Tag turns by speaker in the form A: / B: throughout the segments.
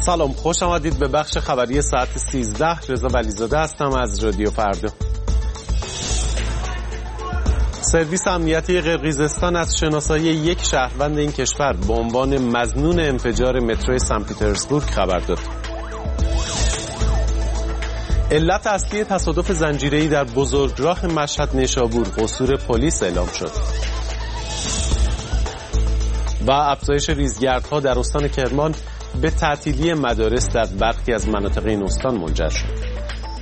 A: سلام، خوش آمدید به بخش خبری ساعت 13. رضا ولیزاده هستم از رادیو فردا. سرویس امنیتی قرقیزستان از شناسایی یک شهروند این کشور به عنوان مظنون انفجار مترو سن پترزبورگ خبر داد. علت اصلی تصادف زنجیره‌ای در بزرگراه مشهد نیشابور قصور پلیس اعلام شد. و افزایش ریزگردها در استان کرمان به تعطیلی مدارس در برخی از مناطق این استان منجر شد.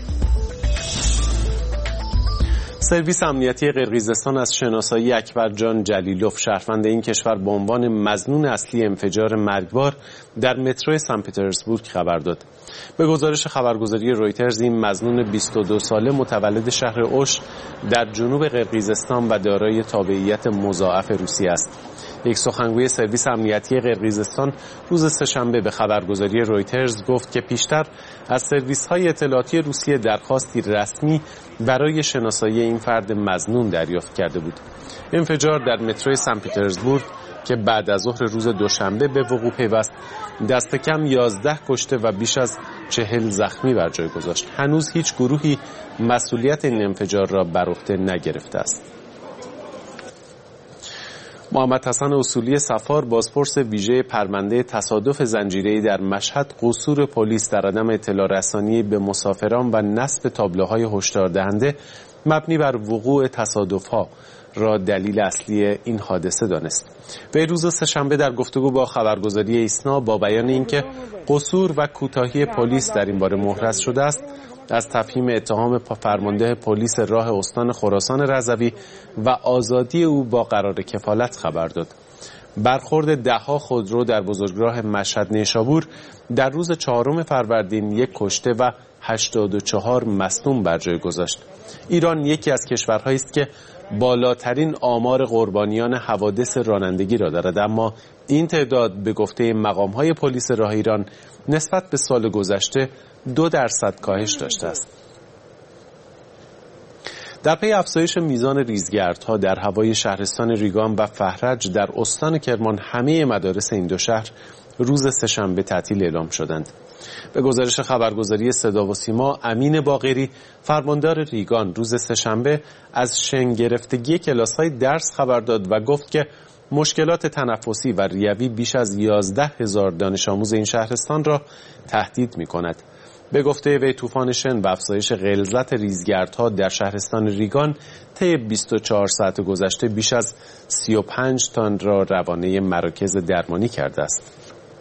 A: سرویس امنیتی قرقیزستان از شناسایی اکبرجان جلیلوف شهروند این کشور به عنوان مظنون اصلی انفجار مرگبار در مترو سن پترزبورگ خبر داد. به گزارش خبرگزاری رویترز این مظنون 22 ساله متولد شهر اوش در جنوب قرقیزستان و دارای تابعیت مضاعف روسیه است. یک سخنگوی سرویس امنیتی قرقیزستان روز سه‌شنبه به خبرگزاری رویترز گفت که پیشتر از سرویس‌های اطلاعاتی روسیه درخواستی رسمی برای شناسایی این فرد مظنون دریافت کرده بود. انفجار در مترو سن پترزبورگ که بعد از ظهر روز دوشنبه به وقوع پیوست، دست کم 11 کشته و بیش از 40 زخمی بر جای گذاشت. هنوز هیچ گروهی مسئولیت این انفجار را بر عهده نگرفته است. محمد حسن اصولی صفار، بازپرس ویژه پرونده تصادف زنجیره‌ای در مشهد قصور پلیس در عدم اطلاع رسانی به مسافران و نصب تابلوهای هشدار دهنده مبنی بر وقوع تصادف‌ها را دلیل اصلی این حادثه دانست. وی روز سه‌شنبه در گفتگو با خبرگزاری ایسنا با بیان اینکه قصور و کوتاهی پلیس در این باره محرز شده است، از تفهیم اتهام فرمانده پلیس راه استان خراسان رضوی و آزادی او با قرار کفالت خبر داد. برخورد ده‌ها خودرو در بزرگراه مشهد نیشابور در روز 4 فروردین 1 کشته و 84 مصدوم بر جای گذاشت. ایران یکی از کشورهایی است که بالاترین آمار قربانیان حوادث رانندگی را دارد، اما این تعداد به گفته مقام‌های پلیس راه ایران نسبت به سال گذشته 2% کاهش داشته است. در پی افزایش میزان ریزگردها در هوای شهرستان ریگان و فهرج در استان کرمان همه مدارس این دو شهر روز سه‌شنبه تعطیل اعلام شدند. به گزارش خبرگزاری صدا و سیما، امین باقری فرماندار ریگان روز سه‌شنبه از شن گرفتگی کلاس‌های درس خبر داد و گفت که مشکلات تنفسی و ریوی بیش از 11,000 دانش آموز این شهرستان را تهدید می‌کند. به گفته وی طوفان شن و افزایش غلظت ریزگردها در شهرستان ریگان طی 24 ساعت گذشته بیش از 35 تن را روانه مراکز درمانی کرده است.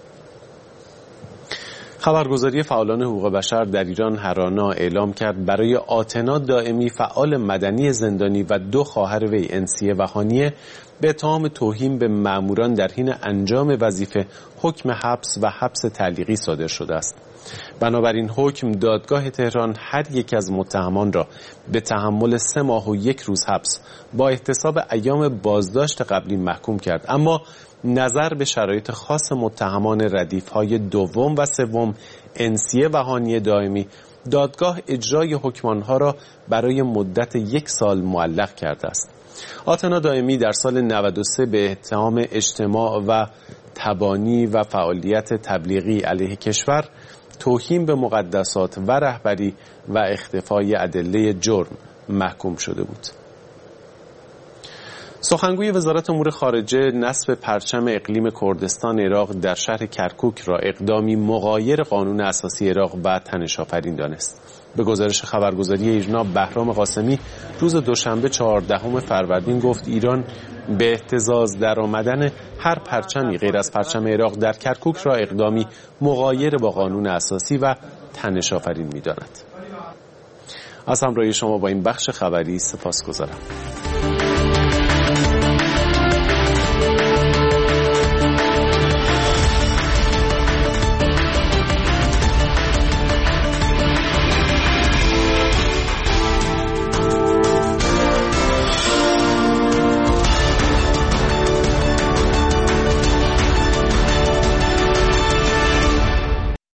A: خبرگزاری فعالان حقوق بشر در ایران هرانا اعلام کرد برای آتنا دائمی فعال مدنی زندانی و 2 خواهر وی انسیه و هانیه به اتهام توهین به ماموران در حین انجام وظیفه حکم حبس و حبس تعلیقی صادر شده است. بنابراین حکم دادگاه تهران هر یک از متهمان را به تحمل 3 ماه و 1 روز حبس با احتساب ایام بازداشت قبلی محکوم کرد، اما نظر به شرایط خاص متهمان ردیف‌های 2 و 3 انسیه و هانیه دائمی، دادگاه اجرای حکم آنها را برای مدت 1 سال معلق کرده است. آتنا دائمی در سال 93 به اتهام اجتماع و تبانی و فعالیت تبلیغی علیه کشور، توهین به مقدسات و رهبری و اختفای ادله جرم محکوم شده بود. سخنگوی وزارت امور خارجه نصب پرچم اقلیم کردستان عراق در شهر کرکوک را اقدامی مغایر قانون اساسی عراق و تنش‌آفرین دانست. به گزارش خبرگزاری ایرنا، بهرام قاسمی روز دوشنبه 14 فروردین گفت ایران به اهتزاز در آمدن هر پرچمی غیر از پرچم عراق در کرکوک را اقدامی مغایر با قانون اساسی و تنش‌آفرین می‌داند. از همراهی شما با این بخش خبری سپاسگزارم.